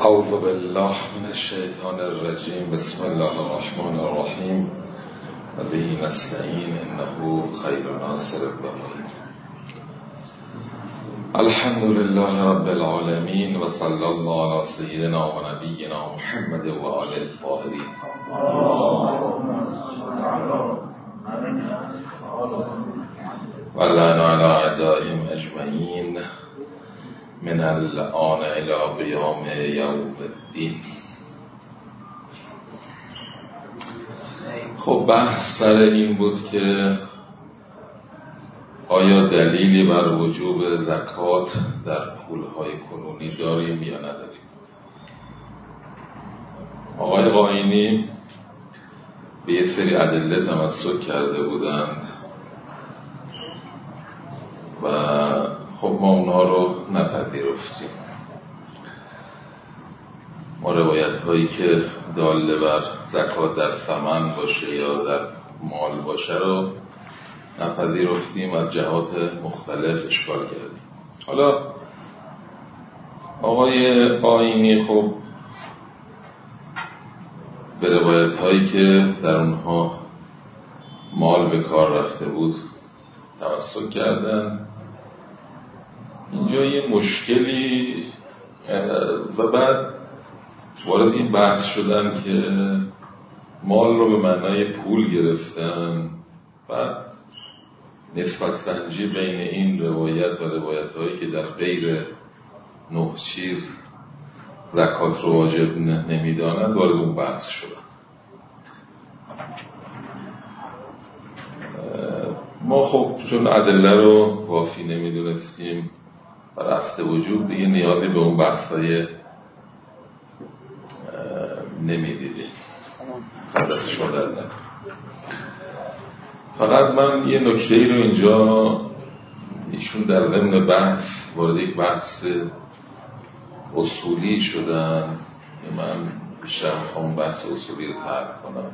اعوذ بالله من الشیطان الرجیم. بسم الله الرحمن الرحیم و به نستعین انه خیر ناصر الرحیم. الحمد لله رب العالمین و صلی الله علی سیدنا و نبینا محمد و آله الطاهرین و لعن علی اعدائهم اجمعین من الآن الی قیام یوم الدین. خب بحث سر این بود که آیا دلیلی بر وجوب زکات در پولهای کنونی داریم یا نداریم. آقای قائنی به یک سری ادله تمسک کرده بودند و خب ما اونها رو نپذیرفتیم. ما روایت هایی که داله بر زکات در ثمن باشه یا در مال باشه رو نپذیرفتیم و جهات مختلف اشکال کردیم. حالا آقای قائنی خب به روایت هایی که در اونها مال به کار رفته بود تمسک کردن. اینجا یه مشکلی و بعد وارد این بحث شدن که مال رو به معنای پول گرفتن. بعد نسبت سنجی بین این روایت و روایت هایی که در غیر 9 چیز زکات رو واجب نمیدانند وارد اون بحث شدن. ما خب چون ادله رو وافی نمیدونستیم و رفته وجود دیگه نیازی به اون بحثای نمیدیدیم. دست شما درد نکنه. فقط من یه نکته‌ای رو اینجا ایشون در ضمن بحث وارد یک بحث اصولی شدن که من بیشتر میخوام بحث اصولی رو ترک کنم.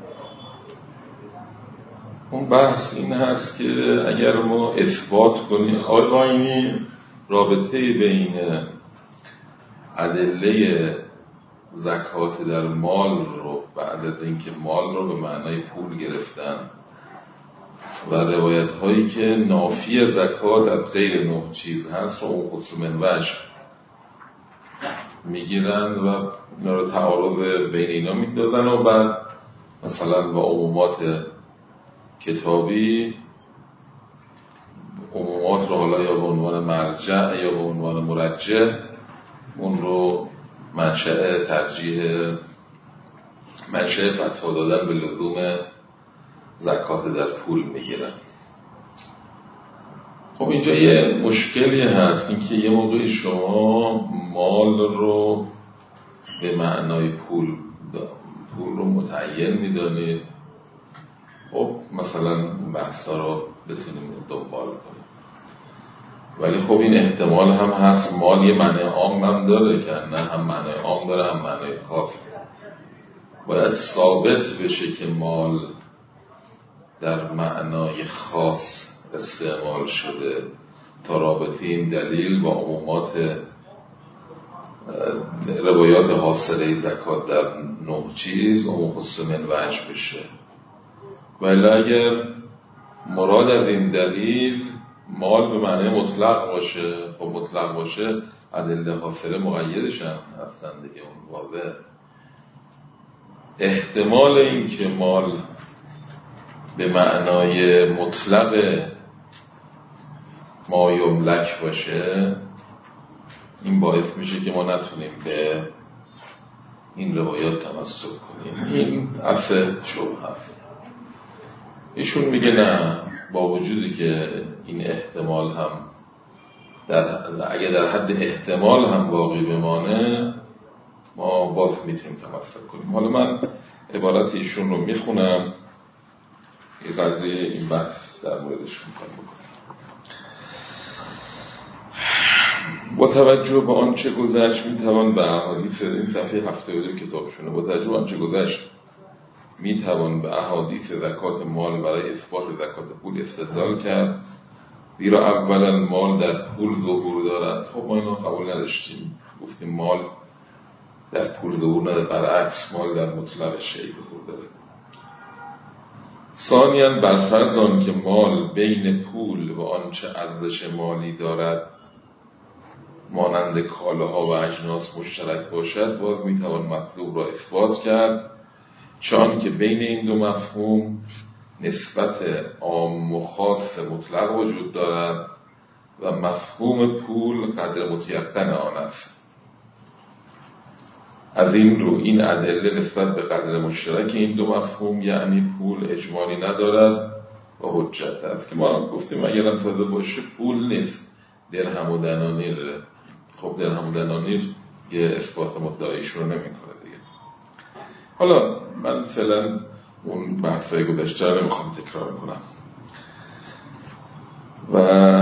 اون بحث این هست که اگر ما اثبات کنیم آقای قائنی رابطه بین ادله زکات در مال رو بعد از اینکه مال رو به معنای پول گرفتن و روایت هایی که نافی زکات از غیر 9 چیز هست رو اون خصوص منوج میگیرن و اینا رو تعارض بین اینا میدادن و بعد مثلا با عمومات کتابی عمومات رو حالا یا به عنوان مرجع یا به عنوان مرجع اون رو منشأ ترجیح منشأ فتوا دادن به لزوم زکات در پول میگیرن. خب اینجا یه مشکلی هست این که یه موقعی شما مال رو به معنای پول رو متعین میدانید. خب مثلا بحثا رو بتونیم دنبال کنیم. ولی خب این احتمال هم هست مال یه معنی عام هم داره که نه هم معنی عام داره هم معنی خاص. باید ثابت بشه که مال در معنای خاص استعمال شده تا رابطه این دلیل با عمومات روایات حاصله زکات در 9 چیز عموم خصوص منوج بشه. ولی اگر مراد از این دلیل مال به معنی مطلق باشه، خب مطلق باشه ادله حاصله مقیدش هم هستن دیگه. اون واضح احتمال این که مال به معنای مطلق ما یملک باشه این باعث میشه که ما نتونیم به این روایات تمسک کنیم. این اصل شبهه هست. ایشون میگه نه، با وجودی که این احتمال هم اگه در حد احتمال هم باقی بمانه ما باز میتونیم تمسک کنیم. حالا من عبارت ایشون رو میخونم یه قدری این بحث در موردش میخوام بکنم. با توجه به آنچه گذشت میتوان به احادیث این صفحه 72 کتابشونه با توجه به آنچه گذشت میتوان به احادیث زکات مال برای اثبات زکات پول استدلال کرد، زیرا اولا مال در پول ظهور دارد. خب ما اینو قبول نداشتیم، گفتیم مال در پول ظهور نداره، برعکس مال در مطلق شیء ظهور داره. ثانیاً برفرض آن که مال بین پول و آنچه ارزش مالی دارد مانند کالاها و اجناس مشترک باشد، باز میتوان مطلوب را اثبات کرد، چون که بین این دو مفهوم نسبت عام و خاص مطلق وجود دارد و مفهوم پول قدر متیقن آن است. از این رو این ادله نسبت به قدر مشترک این دو مفهوم یعنی پول اجمالی ندارد و حجت است، که ما گفتیم اگرم تازه باشه پول نیست، درهم و دنانیر. خب درهم و دنانیر یه اثبات مدعیش رو نمی کنه دیگه. حالا من فعلا اون بحثای گذشته رو نمیخوام تکرار کنم. و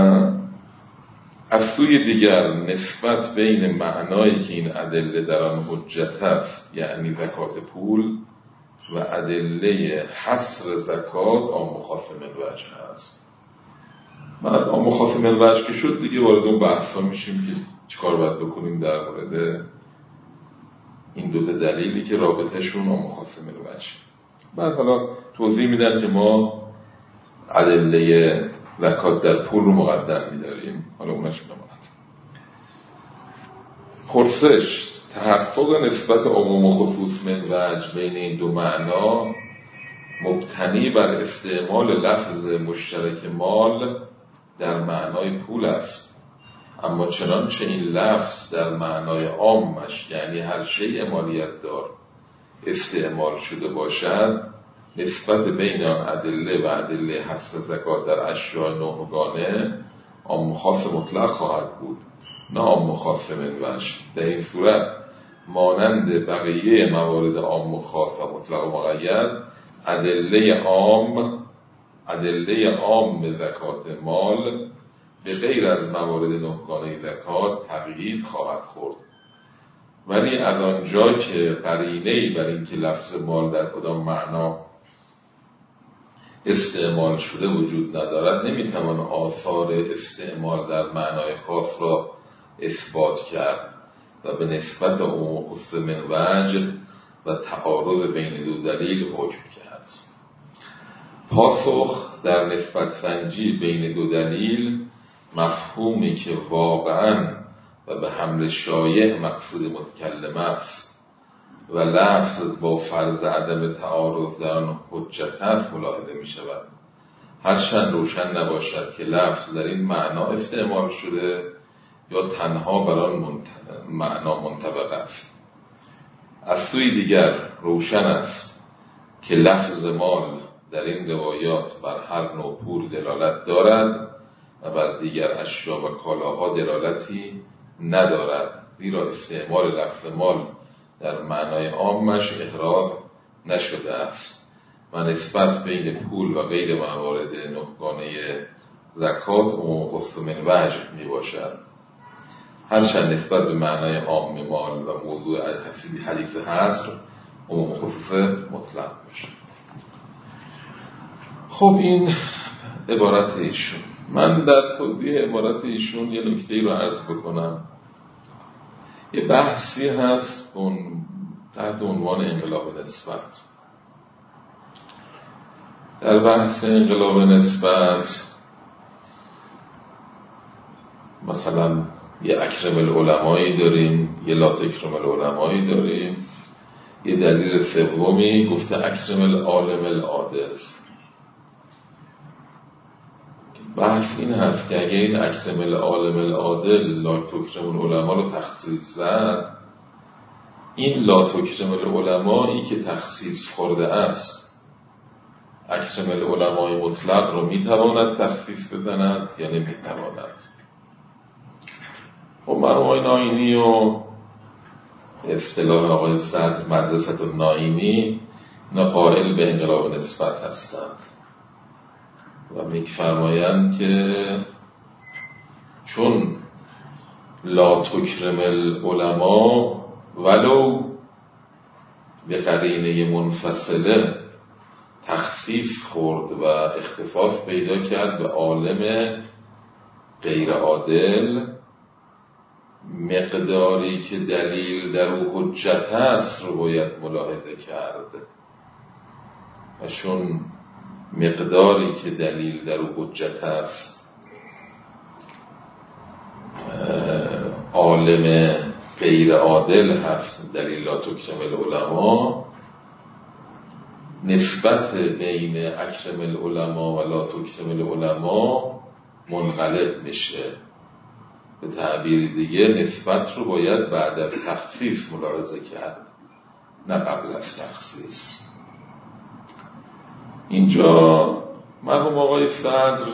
از سوی دیگر نسبت بین معنایی که این ادله در آن حجت است یعنی زکات پول و ادله حصر زکات عام و خاص من وجه است. بعد عام و خاص من وجه که شد دیگه وارد اون بحثا میشیم که چیکار باید بکنیم در مورد این دو تا دلیلی که رابطهشون عام و خاص من وجه. بعد حالا توضیح میدن که ما ادله زکات در پول رو مقدم می‌داریم. حالا اونش بماند. پرسش: تحقق نسبت عموم و خصوص من وجه بین این دو معنا مبتنی بر استعمال لفظ مشترک مال در معنای پول است، اما چنانچه این لفظ در معنای عامش یعنی هر شیء مالیت دار استعمال شده باشد، نسبت بین آن ادله و ادله حصر زکات در اشیاء نوعگانه عام خاص مطلق خواهد بود، نه عام خاص من وجه. در این صورت مانند بقیه موارد عام خاص و مطلق و مقید ادله عام زکات مال به غیر از موارد نوعگانه زکات تقیید خواهد خورد. ولی از آنجا که قرینه‌ای بر این که لفظ مال در کدام معنا استعمال شده وجود ندارد، نمیتوان آثار استعمال در معنای خاص را اثبات کرد و به نسبت عموم خصوص من وجه و تعارض بین دو دلیل حکم کرد. پاسخ: در نسبت سنجی بین دو دلیل مفهومی که واقعاً و به حمل شایع مقصود متکلم است و لفظ با فرض عدم تعارض در آن حجت است ملاحظه می شود، هرچند روشن نباشد که لفظ در این معنا استعمال شده یا تنها بر آن معنا منطبق است. از سوی دیگر روشن است که لفظ مال در این روایات بر هر نوع پول دلالت دارد و بر دیگر اشیا و کالاها دلالتی ندارد، زیرا استعمال لفظ مال در معنای عامش احراز نشده است و نسبت بین پول و غیر موارد نوعگانه زکات عموم خصوص من وجه می باشد، هرچند نسبت به معنای عام مال و موضوع حدیث حصر عموم خصوص مطلق باشد. خب این عبارت ایشون. من در توضیح عبارت ایشون یه نکته‌ای رو عرض بکنم. یه بحثی هست تحت عنوان انقلاب نسبت. در بحث انقلاب نسبت مثلا یه اکرم العلمایی داریم، یه لا تکرم العلمایی داریم، یه دلیل سومی گفته اکرم العالم العادل. بحث این هست که اگه این اکرم العالم العادل لا تکرم العلما رو تخصیص زد، این لا تکرم العلمایی که تخصیص خورده است اکرم العلمای مطلق رو میتواند تخصیص بزند یا نمیتواند؟ خب مرحوم آقای ناینی و اصطلاح آقای صدر مدرسه الناینی قائل به انقلاب نسبت هستند و می‌فرمایند که چون لا تکرم العلما ولو به قرینه منفصله تخفیف خورد و اختصاص پیدا کرد به عالم غیر عادل، مقداری که دلیل در او حجت هست رو باید ملاحظه کرد و چون مقداری که دلیل در او حجت هست عالم غیر عادل هست، دلیل لا تکرم العلماء، نسبت بین اکرم العلماء و لا تکرم العلماء منقلب میشه. به تعبیر دیگه نسبت رو باید بعد از تخصیص ملاحظه کرد نه قبل از تخصیص. اینجا مرحوم آقای صدر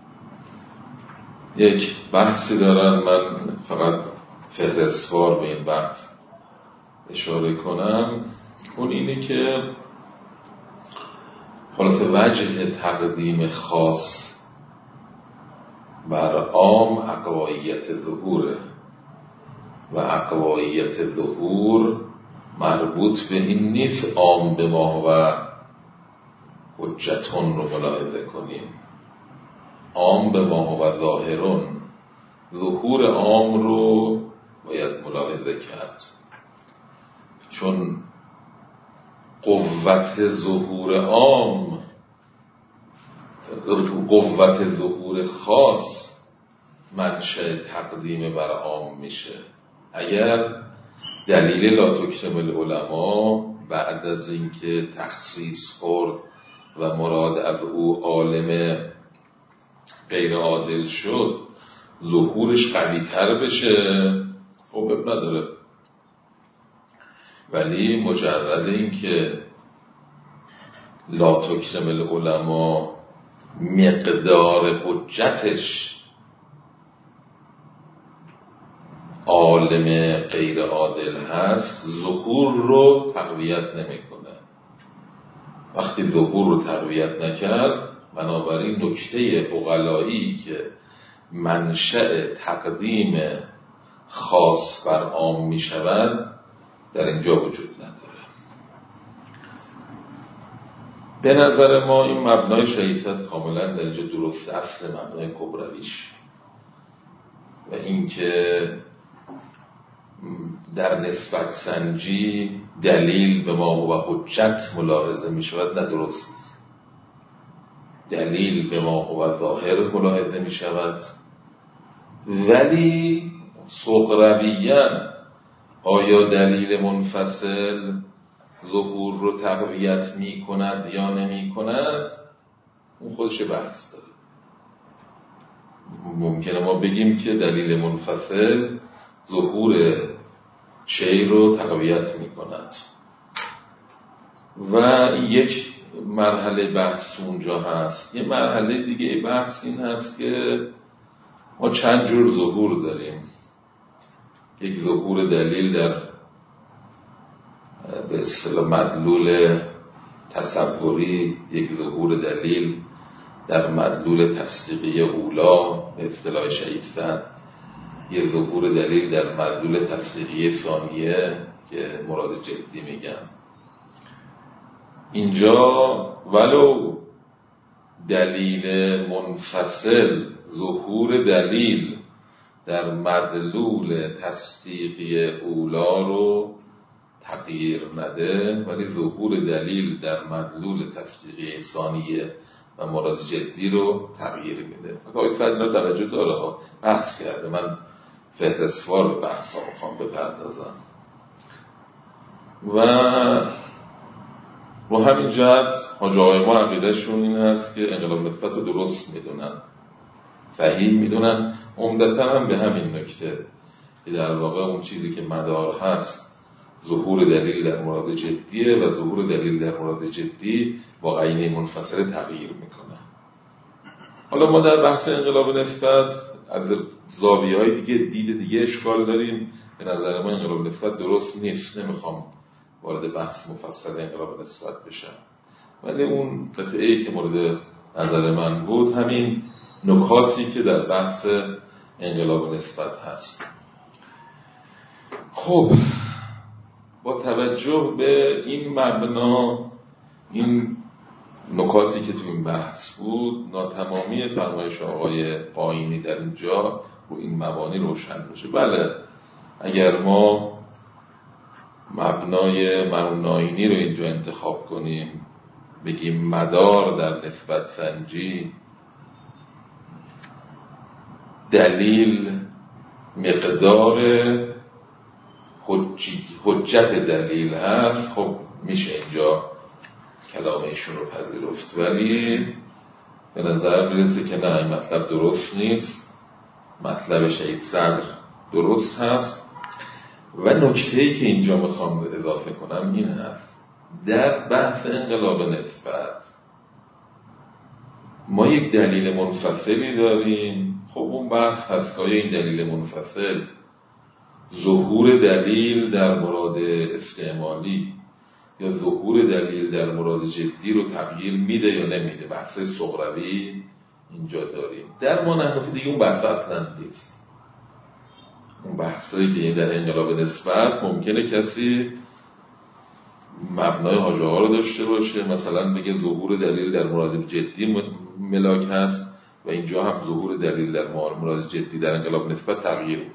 یک بحثی دارن، من فقط فهرستوار به این بحث اشاره کنم. اون اینه که خلاص وجه تقدیم خاص بر عام اقواییت ظهوره و اقواییت ظهور مربوط به این نیست عام به ما و حجتون رو ملاحظه کنیم. عام به ما و ظاهرون، ظهور عام رو باید ملاحظه کرد، چون قوت ظهور عام، قوت ظهور خاص منشأ تقدیم بر عام میشه. اگر دلیل لا تکرم العلماء بعد از اینکه تخصیص خورد و مراد از او عالم غیر عادل شد ظهورش قوی تر بشه، خب نداره. ولی مجرد اینکه لا تکرم العلماء مقدار حجتش عالم غیر عادل هست ظهور رو تقویت نمیکنه. وقتی ظهور رو تقویت نکرد، بنابراین نکته عقلایی که منشأ تقدیم خاص بر عام می شود در اینجا وجود نداره. به نظر ما این مبنای شریعت کاملا در اینجا درست، اصل مبنای کبرویش و اینکه در نسبت سنجی دلیل به ما و حجت ملاحظه می شود نه درست است. دلیل به ما و ظاهر ملاحظه می شود، ولی سغرویاً آیا دلیل منفصل ظهور رو تقویت می کند یا نمی کند، اون خودش بحث داره. ممکنه ما بگیم که دلیل منفصل ظهور شیء رو تقویت می کند و یک مرحله بحث اونجا هست. یه مرحله دیگه بحث این هست که ما چند جور ظهور داریم. یک ظهور دلیل در به اصطلاح مدلول تصوری، یک ظهور دلیل در مدلول تصدیقی اولا به اصطلاح شیعیت، یک ظهور دلیل در مدلول تصدیقی ثانیه که مراد جدی میگن. اینجا ولو دلیل منفصل ظهور دلیل در مدلول تصدیقی اولا رو تغییر نده، ولی ظهور دلیل در مدلول تصدیقی ثانیه و مراد جدی رو تغییر میده. آقای فضل توجه داره، بحث کرده، من فهرستوار به بحث ها میخوام بپردازم و رو همین جهت حاج آقای ما عقیدهشون این هست که انقلاب نسبت رو درست میدونن، صحیح میدونن، عمدتاً هم به همین نکته که در واقع اون چیزی که مدار هست ظهور دلیل در مراد جدیه و ظهور دلیل در مراد جدی با قرینه منفصل تغییر میکنه. حالا ما در بحث انقلاب نسبت از زاویه‌های دیگه دیگه اشکال داریم. به نظر ما انقلاب نسبت درست نیست، نمیخوام وارد بحث مفصل انقلاب نسبت بشم، ولی اون قطعه‌ای که مورد نظر من بود همین نکاتی که در بحث انقلاب نسبت هست. خب با توجه به این مبنا، این نکاتی که تو این بحث بود، ناتمامی فرمایش آقای قائینی در اینجا رو این مبانی روشن میشه. بله اگر ما مبنای مروناینی رو اینجا انتخاب کنیم، بگیم مدار در نسبت سنجی، دلیل مقدار حجت دلیل هست، خب میشه اینجا کلام ایشون رو پذیرفت. ولی به نظر میرسه که نه، این مطلب درست نیست، مطلب شهید صدر درست هست. و نکته‌ای که اینجا میخوام اضافه کنم این هست، در بحث انقلاب نسبت ما یک دلیل منفصلی داریم. خب اون بحث هست که این دلیل منفصل ظهور دلیل در مراد استعمالی یا ظهور دلیل در مراد جدی رو تغییر میده یا نمیده، بحث صغروی اینجا داریم. در ما نحنفی دیگه اون بحث اصلا نیست. اون بحثایی که در انقلاب نسبت ممکنه کسی مبنای حاجه ها رو داشته باشه، مثلا بگه ظهور دلیل در مراد جدی ملاک هست و اینجا هم ظهور دلیل در مراد جدی در انقلاب نسبت تغییر میکنه،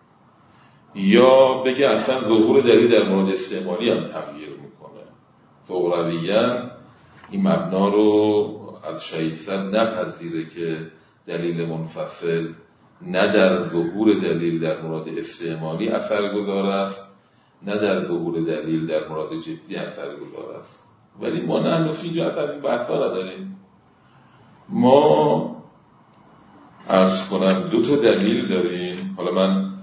یا بگه اصلا ظهور دلیل در مراد استعمالی هم تغییر میکنه. صغرویاً این مبنا رو از شهید صدر نپذیره که دلیل منفصل نه در ظهور دلیل در مراد استعمالی اثرگذار است، نه در ظهور دلیل در مراد جدی اثرگذار است. ولی ما نحنفی اینجا اصلا این بحثا نداریم. ما عرض کنم دو تا دلیل داریم. حالا من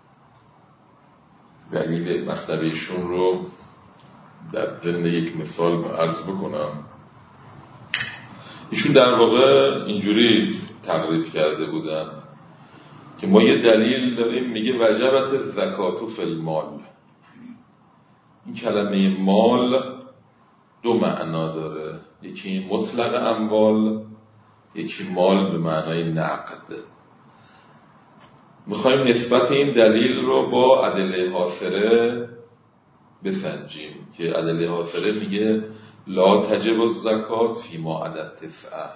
دلیل مطلب ایشون رو در ضمن یک مثال عرض بکنم. ایشون در واقع اینجوری تقریب کرده بودن که ما یه دلیل داریم میگه وجبت زکات فی المال. این کلمه مال دو معنا داره، یکی مطلق اموال، یکی مال به معنای نقد. میخوایم نسبت این دلیل رو با ادله حاصره بسنجیم که ادله حاصره میگه لا تجب الزکات فیما عدد تسعه.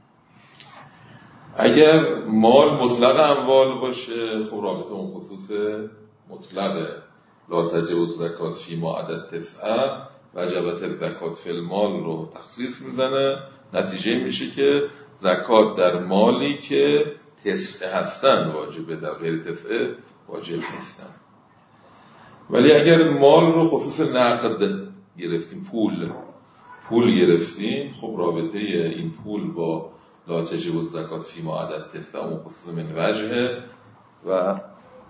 اگر مال مطلق اموال باشه، خب رابطه اون خصوص مطلقه، لا تجب الزکات فیما عدد تسعه، وجبت الزکات فی المال رو تخصیص میزنه. نتیجه میشه که زکات در مالی که تسعه هستن واجبه، در غیر تسعه واجب نیستن. ولی اگر مال رو خصوص نقد گرفتیم، پول گرفتیم، خب رابطه این پول با لا تجب الزکات فیما عدد تسعه اون خصوص من وجهه و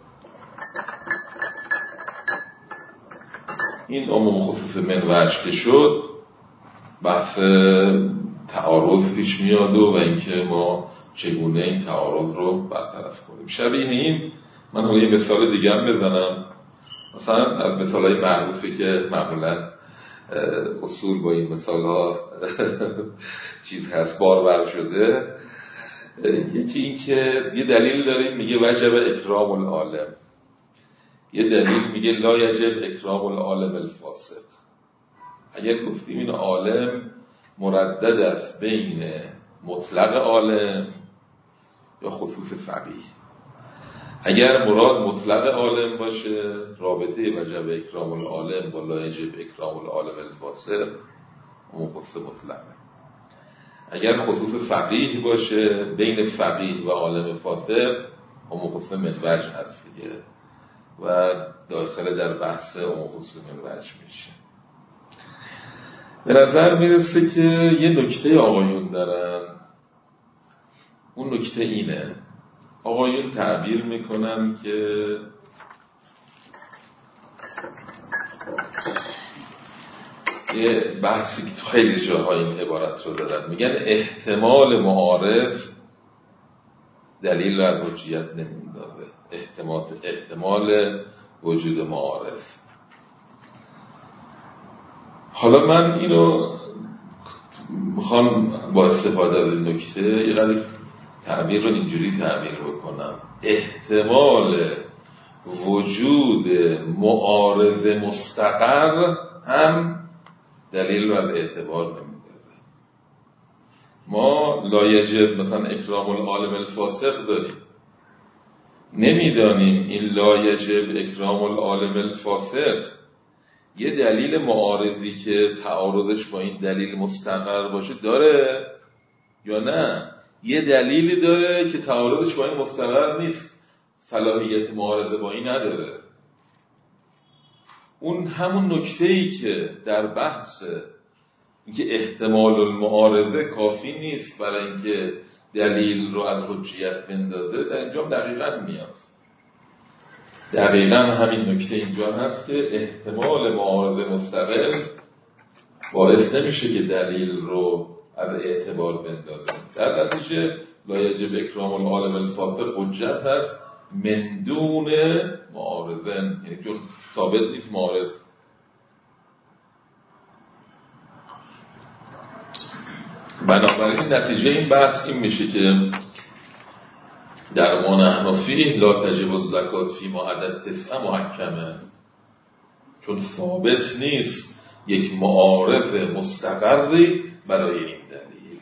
این عموم خصوص من وجه که شد، بحث تعارض پیش میاد و اینکه ما چگونه این تعارض رو برطرف کنیم. شبیه این من حالا یه مثال دیگه هم بزنم. مثلا از مثالهای معروفی که معمولا اصول با این مثالها چیز هست بارور شده، یکی این که یه دلیل داریم میگه وجب اکرام العالم، یه دلیل میگه لا یجب اکرام العالم الفاسد. اگر گفتیم این عالم مردد است بین مطلق عالم یا خصوص فقیه، اگر مراد مطلق عالم باشه رابطه وجب اکرام العالم با لا یجب اکرام العالم الفاسد اون خصوص مطلقه. اگر خصوص فقیه باشه بین فقیه و عالم فاسد اون خصوص من وجه هست دیگه و داخل در بحث اون خصوص من وجه میشه. به نظر میرسه که یه نکته آقایون دارن. اون نکته اینه، آقایون تعبیر میکنن که یه بحثی که تو خیلی جاها این عبارت رو دارن، میگن احتمال معارض دلیل رو از حجیت نمیندازه، احتمال وجود معارض. حالا من اینو میخوام با استفاده از نکته یه قدر تعبیر رو اینجوری تعبیر بکنم، احتمال وجود معارض مستقر هم دلیل رو از اعتبار نمیندازه. ما لا یجب مثلا اکرام العالم الفاسق داریم، نمیدانیم این لا یجب اکرام العالم الفاسق یه دلیل معارضی که تعارضش با این دلیل مستقر باشه داره یا نه؟ یه دلیلی داره که تعارضش با این مستقر نیست، صلاحیت معارضه با این نداره. اون همون نکته‌ای که در بحث اینکه احتمال المعارضه کافی نیست برای اینکه دلیل رو از حجیت بندازه، در اینجا دقیقاً میاد. دقیقاً همین نکته اینجا هست که احتمال معارضه مستقل باعث نمیشه که دلیل رو از اعتبار بندازه. در نتیجه لا یجب اکرام العالم الفاسق حجت هست من دون معارضه، یعنی چون ثابت نیست معارض. بنابراین نتیجه این بحث این میشه که در ما نحن فیه لا تجب الزکات فی ما عدد تسعه محکمه، چون ثابت نیست یک معارض مستقری برای این دلیل.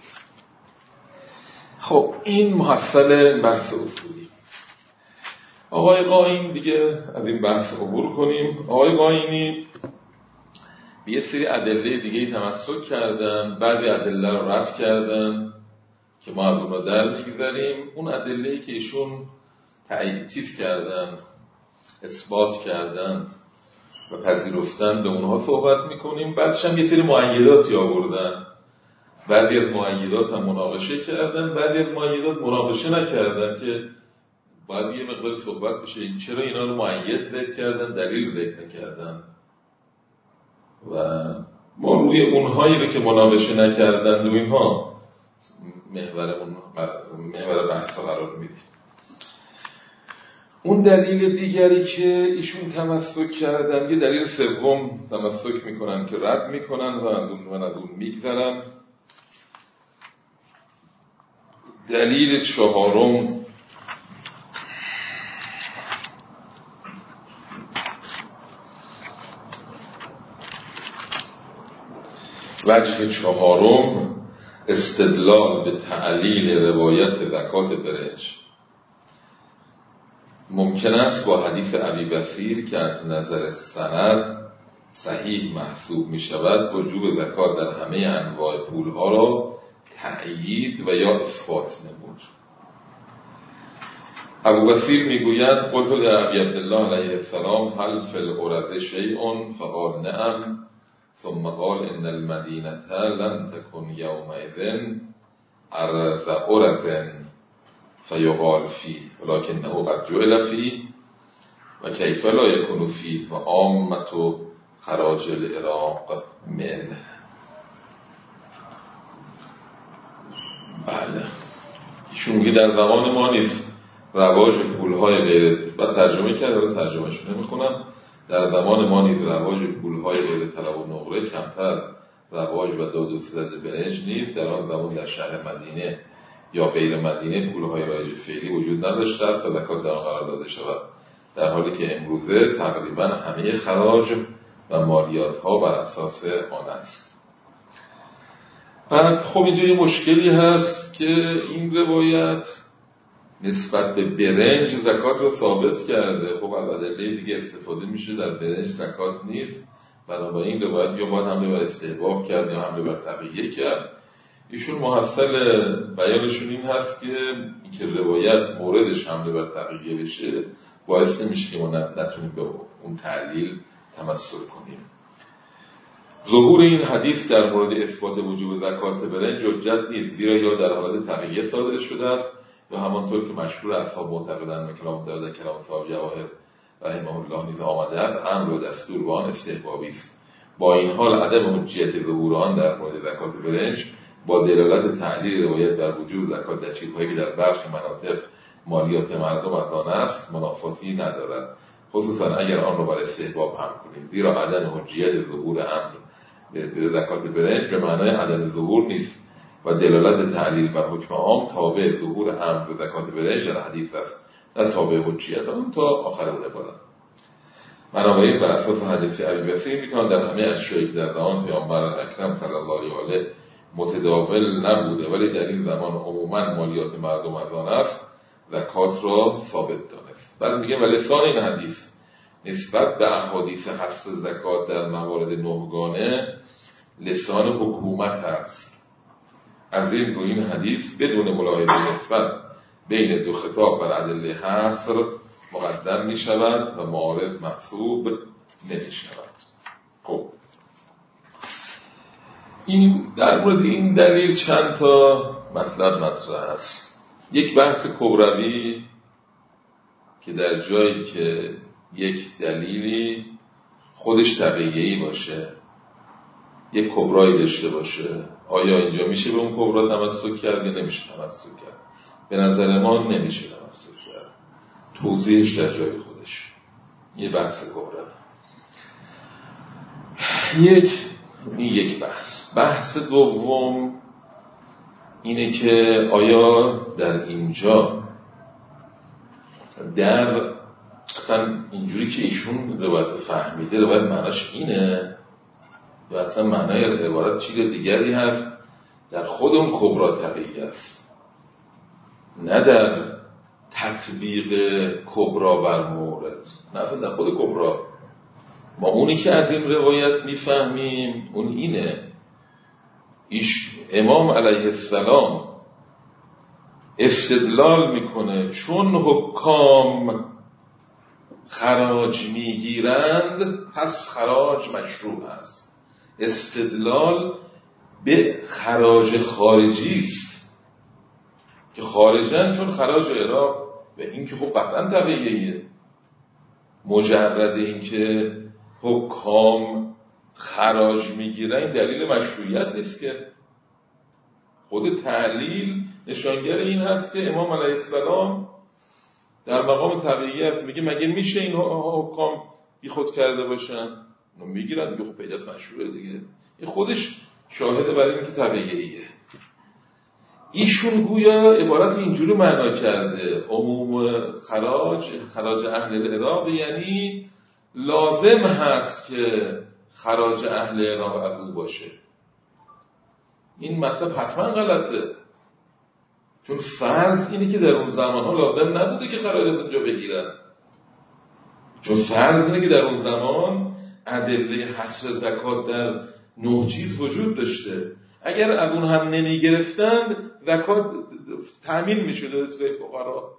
خب این محصل بحث اصولی. آقای قاین دیگه از این بحث عبور کنیم. آقای قاینی به یه سری ادله دیگه تمسک کردن، بعضی ادله رو رد کردن که ما از اونها در میگذاریم. اون ادله‌ای که ایشون تأیید کردن، اثبات کردن و پذیرفتن، به اونها صحبت میکنیم. بعدش هم یه سری مؤیداتی آوردن، بعضی از مؤیدات هم مناقشه کردن، بعضی از مؤیدات مناقشه نکردن که باید یه مقدار صحبت بشه چرا اینا رو مؤید ذکر کردن، دلیل ذکر نکردن. و ما روی اونهایی رو که مناقشه نکردن و اینها محور بحث قرار میدیم. اون دلیل دیگری که ایشون تمسک کردن، یه دلیل سوم تمسک میکنن که رد میکنن و از اون میگذرن. دلیل چهارم وجه چهارم استدلال به تعلیل روایت زکات برنج. ممکن است با حدیث ابی بصیر که از نظر سند صحیح محسوب می شود وجوب زکات در همه انواع پولها را تأیید و یا اثبات نمود. ابو بصیر می گوید قلت لابی عبدالله علیه السلام هل فی العرض شیء فقال نعم ثم قال ان المدینه لن تكن یومئذ عرض عرض فیقال فيه ولكنه قد جعل فيه و کیف لا یکون فيه و عامة خراج العراق منه. بله، ایشون میگه در زمان ما نیست رواج پولهای غیر، بعد ترجمه کرده، ترجمهش نمیخونم، در زمان ما نیز رواج پولهای غیر طلب و نقره کمتر از رواج و داد و ستد برنج نیست. در آن زمان در شهر مدینه یا غیر مدینه پولهای رایج فعلی وجود نداشته است و زکات در آن قرار داده شود، در حالی که امروزه تقریبا همه خراج و مالیات ها بر اساس آن است. بعد خب اینجا یه مشکلی هست که این روایت نسبت به برنج زکات رو ثابت کرده. خب از ادله دیگه استفاده میشه، در برنج زکات نیست، بنابراین روایت یا باید حمله بر استحباب کرد یا حمله بر تقیه کرد. ایشون محصل بیانشون این هست که اینکه روایت موردش حمله بر تقیه بشه باعث نمیشه که ما نتونیم به اون تعلیل تمسک کنیم. ظهور این حدیث در مورد اثبات وجوب زکات برنج حجت نیست، زیرا یا در حالت تقیه صادر شده است یا همانطور که مشهور اصحاب معتقدند و کلام داود کلام صاحب جواهر رحمه الله نیز آمده است، امر و دستور با آن استحبابی است. با این حال عدم حجیت ظهور آن در مورد زکات برنج با دلالت تعلیل روایت بر وجوب زکات در چیزهایی که در برخی مناطق مالیات مردم از آن است منافاتی ندارد، خصوصا اگر آن را بر استحباب هم کنیم، زیرا عدم حجیت ظهور امر به زکات برنج به معنای عدم ظهور نیست و دلالت تعلیل بر حکم عام تابع ظهور امر به زکات برنج در حدیث است، نه تابع حجیت آن تا آخر اون عبارت. بنابراین بر اساس حدیث ابی بصیر میتوان در همه اشیایی که در زمان پیامبر اکرم صلی الله علیه متداول نبوده ولی در این زمان عموما مالیات مردم از آن است زکات را ثابت دانست. بعد میگه و لسان این حدیث نسبت به احادیث حث زکات در موارد نهگانه لسان حکومت است. از این رو این حدیث بدون ملاحظه نسبت بین دو خطاب بر ادله حصر مقدم می شود و معارض محسوب نمی شود. خب این در مورد این دلیل چند تا مطلب مطرح است. یک بحث کبروی که در جایی که یک دلیلی خودش تقیه‌ای باشه، یک کبرایی داشته باشه، آیا اینجا میشه به اون کبرا تمسک کرد یا نمیشه تمسک کرد؟ به نظر ما نمیشه تمسک کرد. توضیحش در جای خودش. یه بحث کبروی. یک بحث دوم اینه که آیا در اینجا در اصلا اینجوری که ایشون روایت فهمیده روایت معناش اینه یا اصلا معنای عبارت چیز دیگری هست؟ در خود اون کبرا تقیه است، نه در تطبیق کبرا بر مورد، نه اصلا در خود کبرا. ما اونی که از این روایت میفهمیم اون اینه، امام علیه السلام استدلال میکنه چون حکام خراج میگیرند پس خراج مشروع است. استدلال به خراج خارجی است که خارجن، چون خراج عراق و این که خب قطعا طبیعیه. مجرد این که حکام خراج میگیرن این دلیل مشروعیت نیست که. خود تعلیل نشانگر این هست که امام علیه السلام در مقام تقییت میگه مگه میشه این حکام بی خود کرده باشن؟ میگیرن، میگه خب پیدات مشروعه دیگه. این خودش شاهده برای این که تقییه. ایشون گویا عبارت اینجوری معنا کرده عموم خراج اهل العراق یعنی لازم هست که خراج اهل العراق از او باشه. این مطلب حتما غلطه، چون فرض اینه که در اون زمان ها لازم نبوده که خراج اونجا بگیرن، چون فرض اینه که در اون زمان ادله حصر زکات در 9 چیز وجود داشته. اگر از اون هم نمی گرفتند زکات تأمین می شده، اصلاح فقرا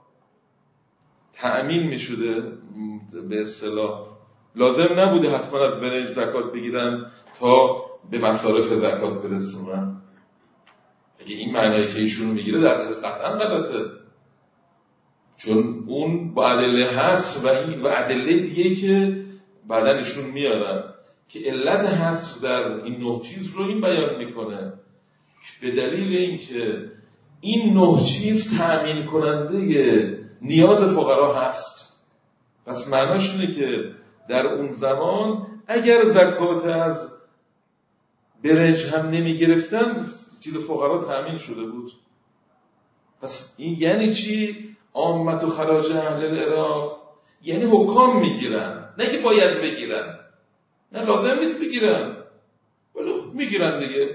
تأمین می شده. به اصطلاح لازم نبوده حتما از برنج زکات بگیرن تا به مصارف زکات برسونن. اگه این معنایی که ایشون میگیره در قطعا غلطه، چون اون با ادله حصر و ادله دیگه که بعدن ایشون میارن که علت حصر در این 9 چیز رو این بیان میکنه به دلیل اینکه این 9 چیز تأمین کننده نیاز فقرا هست. پس معناش اینه که در اون زمان اگر زکات از برنج هم نمی گرفتن چیز فقرا تأمین شده بود. پس این یعنی چی؟ عامت و خراج اهل العراق یعنی حکام میگیرن، نه که باید بگیرن، نه لازم نیست بگیرن ولی میگیرن دیگه.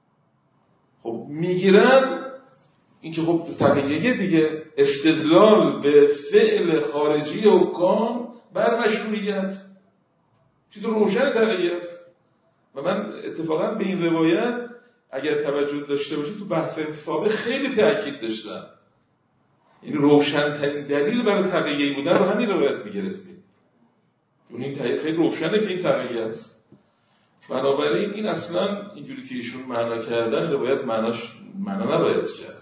خب میگیرن، این که خب تقییه دیگه. استدلال به فعل خارجی حکام بر مشروعیت چیز روشن تقییه است. و من اتفاقا به این روایت اگر توجه داشته باشید تو بحث سابق خیلی تأکید داشتم. این روشن‌ترین دلیل برای تقییه بودن رو همین روایت میگرفتیم، چون این خیلی روشنه که این تقییه است. بنابراین این اصلا اینجوری که ایشون معنا کردن روایت معنا نباید کرد.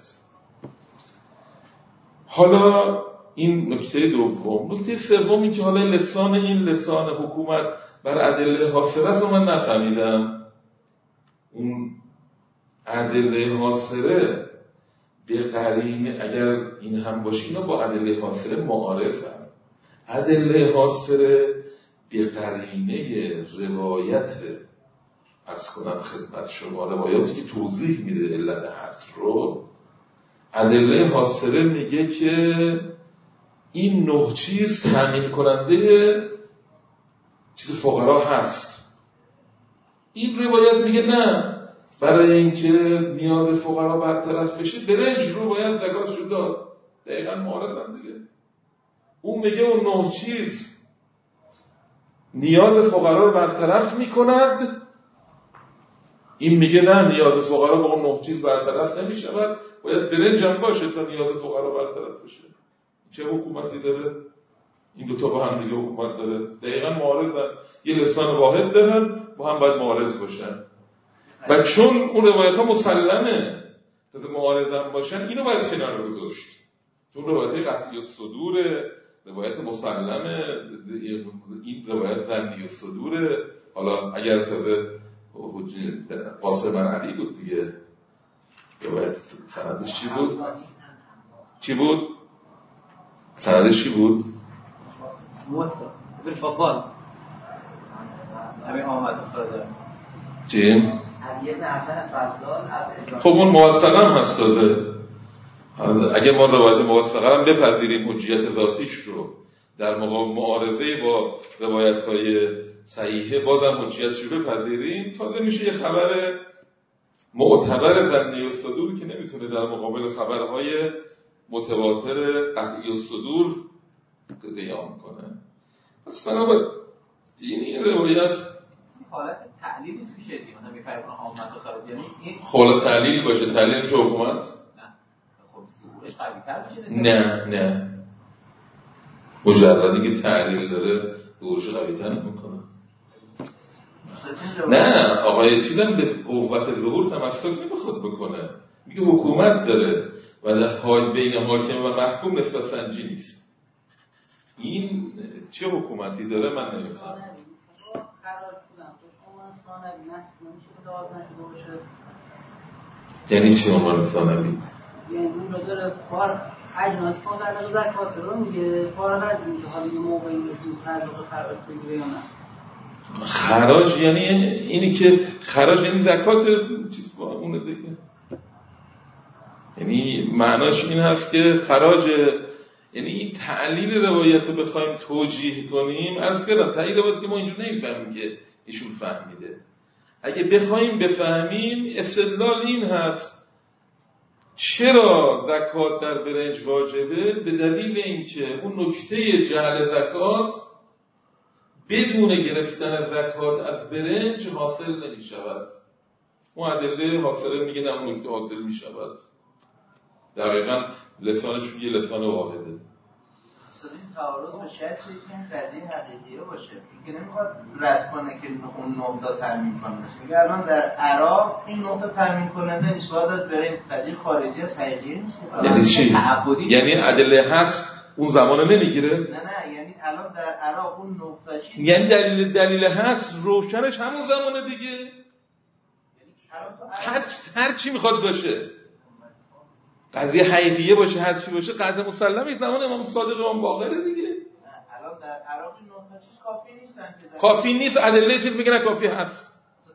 حالا این نکته دوم. نکته سوم این که حالا لسان حکومت بر ادله حاصره است و من نفهمیدم. اون ادله حاصره به قرینه اگر این هم باشه، اینا با ادله حاصره معارضن. ادله حاصره به قرینه روایت از کنم خدمت شما، روایاتی که توضیح میده علت حصر رو. ادله حاصره میگه که این 9 چیز تأمین کننده چیز فقرا هست. این روایت میگه نه، برای اینکه نیاز فقرا برطرف بشه برنج رو باید زکاتش داد. دقیقاً معارضن دیگه. اون میگه اون 9 چیز نیاز فقرا رو برطرف میکند، این میگه نه، نیاز فقرا با اون 9 چیز برطرف نمیشود، باید برنج هم باشه تا نیاز فقرا برطرف بشه. چه حکومتی داره؟ این دوتا با هم دیگه حکومت داره، دقیقا معارضن، یه لسان واحد دارن، با هم باید معارض باشن. و چون اون روایت ها مسلمه تا معارضن باشن، اینو باید کنار گذاشت، چون روایت قطعی الصدوره، روایت مسلمه، این روایت ظنی الصدوره. حالا اگر تازه قاسم علی بود دیگه، روایت سندش چی بود؟ سندش چی بود؟ بالفضل همین آمد افتاده چی؟ خب اون موثقه هم هست تازه. اگه ما روایت موثقه هم بپذیریم حجیت ذاتیش رو در معارضه با روایت‌های صحیحه، بازم حجیتش رو بپذیریم، تازه میشه یه خبر معتبر ظنی الصدور که نمیتونه در مقابل خبرهای متواتر قطعی الصدور قیام کنه. پس بنابراین این روایت حالت تعلیلی توشه دیگه، مثلا میفرمایید آمد و خراب، یعنی این حالت تعلیل باشه، تعلیل چه حکومت؟ نه خب ظهورش قوی‌تر باشه. نه مجردی که تعلیل داره ظهورش قوی‌تر نمی‌کنه. نه آقای چیزم به قوت ظهور تمسک نمیخواد بکنه، میگه حکومت داره و در حال بین حاکم و محکوم نسبت سنجی نیست. این چه حکومتی داره من نمیفهمم. یعنی چی عنوان ثانوی؟ یعنی اون رو داره کار اجناس کن در زکات رو میگه فارغ از اینکه حالا یه موقعی میشه تزاق خراج بگیره یا نه. خراج یعنی اینی که خراج یعنی زکات چیز با اونه دیگه، یعنی معناش این هست که خراج، یعنی این تعلیل روایت رو بخوایم توجیه کنیم، عرض کردم تعلیل روایت که ما اینجور نمیفهمیم که ایشون فهمیده. اگه بخوایم بفهمیم استدلال این هست چرا زکات در برنج واجبه، به دلیل اینکه اون نکته جعل زکات بدون گرفتن زکات از برنج حاصل نمی شود. اون ادله حاصله میگه نه اون نکته حاصل می شود. دقیقا لسانشون یه لسان واحده. این تعارض به شرطی که این قضیه حقیقیه باشه، اینکه نمیخواد رد کنه که اون نقطه تامین کنه. میگه الان در عراق این نقطه تامین کننده نیست، باید از برای قضیه خارجی از حقیقیه نیست. یعنی چی؟ یعنی ادله هست اون زمانه نمیگیره؟ نه یعنی الان در عراق اون نقطه چیه؟ یعنی دلیل هست روشنش همون زمانه دیگه. یعنی هر چی میخواد باشه، قضیه حقیقیه باشه، هر چی باشه، قضیه مسلمه زمان امام صادق امام باقره دیگه. الان در عراق این نقطه چیز کافی نیستن که کافی نیست، ادله چیز میگه نه کافی هست.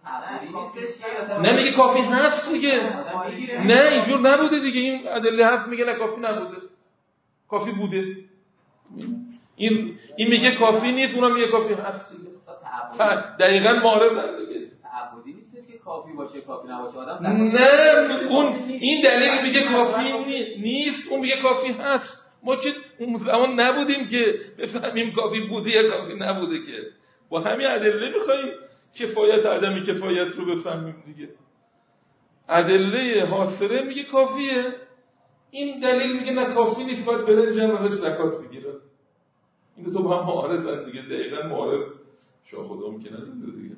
نمیگه کافی هست دیگه. نه اینجور نبوده دیگه، این ادله هست میگه نه کافی نبوده، کافی بوده. این میگه کافی نیست، اونم میگه کافی هست دیگه. دقیقاً معارضن دیگه. تعبدی نیست که کافی باشه کافی نباشه آدم. نه اون این دلیل میگه کافی نیست، اون میگه کافی هست. ما که اون زمان نبودیم که بفهمیم کافی بوده یا کافی نبوده، که با همین ادله میخوایم کفایت عدم کفایت رو بفهمیم دیگه. ادله حاصله میگه کافیه، این دلیل میگه نه کافی نیست، باید برنج هم ازش زکات بگیره. این تو با هم معارضن دیگه، دقیقاً معارض شاه خدا میکنه دیگه.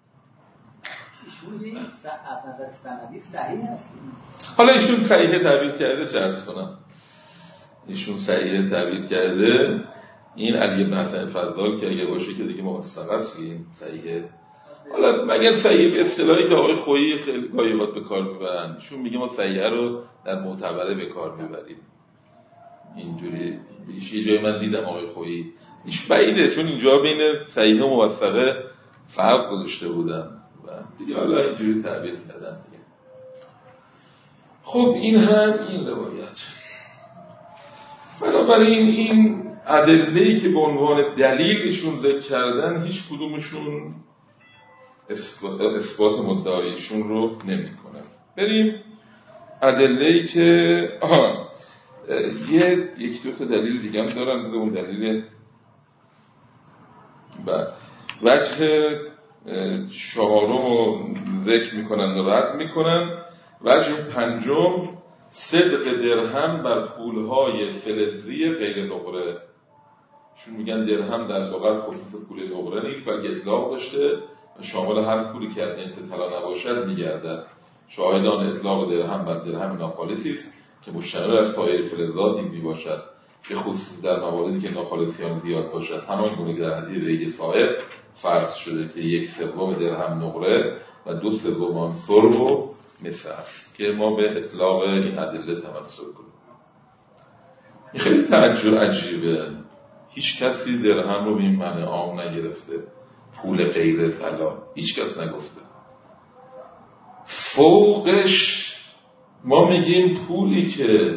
ایشون از نظر سندی صحیح هست. حالا ایشون صحیح تعبیر کرده، شرط کنم ایشون صحیح تعبیر کرده، این علی بن حسن فضال که اگه باشه که دیگه موثق است که این صحیحه. حالا مگر صحیح به اصطلاحی که آقای خویی خیلی گاهی وقت به کار میبرن، ایشون میگه ما صحیحه رو در معتبره به کار میبریم. اینجوری یه جای من دیدم آقای خویی، ایش بعیده چون اینجا بین صحیح و موثقه فرق گذاشته بودن و دیگه حالا اینجوری تعبیر کردن دیگه. خب این هم این روایت. بنابراین این ادله‌ای که به عنوان دلیلشون ذکر کردن هیچ کدومشون اثبات مدعایشون رو نمی‌کنه. بریم ادله‌ای که یک دو تا دلیل دیگه هم دارن. اون دلیل وجه چهارم رو ذکر میکنن و رد میکنن. وجه پنجم صدق درهم بر پولهای فلزی غیر نقره. چون میگن درهم در لغت خصوص پول نقره نیست بلکه اطلاق داشته و شامل هر پولی که از جنس طلا نباشد میگردد. شاهدان اطلاق درهم بر درهم ناخالصی است که مشتمل بر سایر فلزات نیز میباشد، به خصوص در مواردی که ناخالصیان زیاد باشد، همان گونه که در حدیث ریگ صاحب فرض شده که 1/3 درهم نقره و 2/3 آن سرب و مثل است که ما به اطلاق این ادله تمسک کنیم. این خیلی تعجب عجیبه. هیچ کسی درهم رو به این معنی عام نگرفته، پول غیر طلا هیچ کس نگفته. فوقش ما میگیم پولی که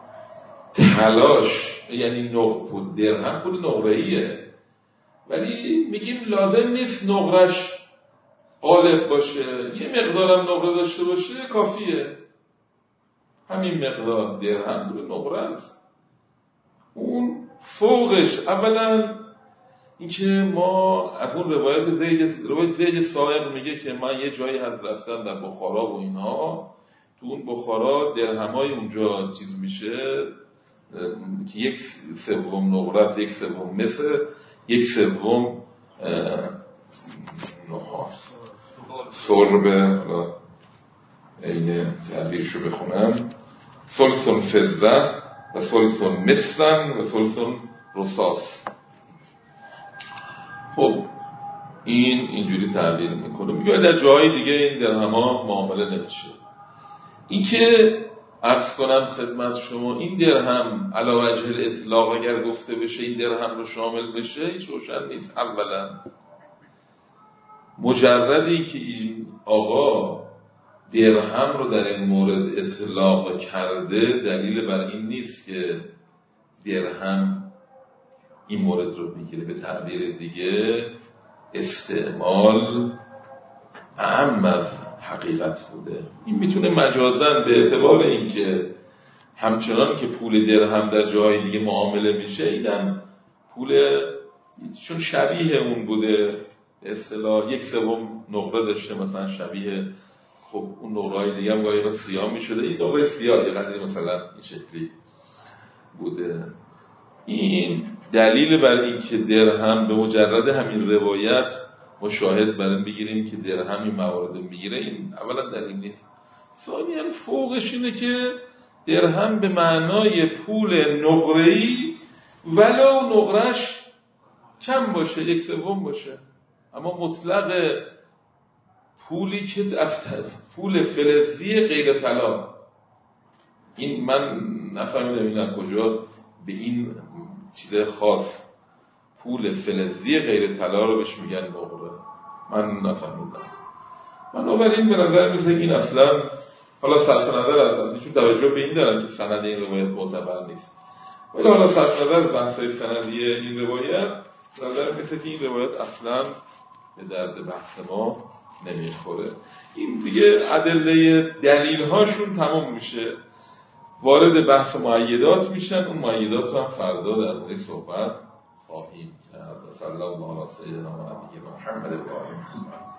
تلاش یعنی پول درهم پول نقره‌ایه، ولی میگیم لازم نیست نقرش غالب باشه، یه مقدارم نقره داشته باشه کافیه. همین مقدار درهم پول نقره است. اون فوقش اولا اینکه ما از اون روایت زید صاحب میگه که من یه جایی از رفتم در بخارا و اینها، تو اون بخارا درهمای اونجا چیز میشه که 1/3 نقره است، 1/3 مثل، 1/3 نحاس سربه. این تعبیرشو بخونم: ثلث فضه و ثلث مثلا و ثلث رصاص. خب این اینجوری تعبیر میکنه. میگه در جاهای دیگه این درهما معامله نمیشه. این که عرض کنم خدمت شما این درهم علی وجه الاطلاق اگر گفته بشه این درهم رو شامل بشه هیچ روشن نیست. اولا مجردی که این آقا درهم رو در این مورد اطلاق کرده دلیل بر این نیست که درهم این مورد رو بگیره. به تعبیر دیگه استعمال اهم از حقیقت بوده. این میتونه مجازاً به اعتبار این که همچنان که پول درهم در جای دیگه معامله میشه اینم پول چون شبیه اون بوده، به اصطلاح 1/3 نقره داشته مثلا شبیه، خب اون نقره‌های دیگه هم گاهی سیاه میشده، این نقره سیاه یه قدری مثلا این شکلی بوده. این دلیل بر این که درهم به مجرد همین روایت ما شاهد بر این بگیریم که درهم این موارد رو میگیره، این اولا دلیل نیست. ثانیاً فوقش اینه که درهم به معنای پول نقره‌ای ولو نقرهش کم باشه، 1/3 باشه، اما مطلق پولی که از پول فلزی غیر طلا، این من نفهمیدم این از کجا به این چیز خاص پول فلزی غیر طلا رو بهش میگن نقره، من نفهمیدم. بنابراین به نظر میسه این اصلا حالا صرف نظر از چون توجه به این دارن که سند این روایت معتبر نیست، ولی حالا صرف نظر از بحثای سندی این روایت به نظر میسه که این روایت اصلا به درد بحث ما نمیخوره. این دیگه ادله دلیل هاشون تمام میشه، وارد بحث مؤیدات میشن. اون مؤیدات رو هم فردا در مورد صحبت خواهیم کرد. صلی الله علی سیدنا محمد و آله.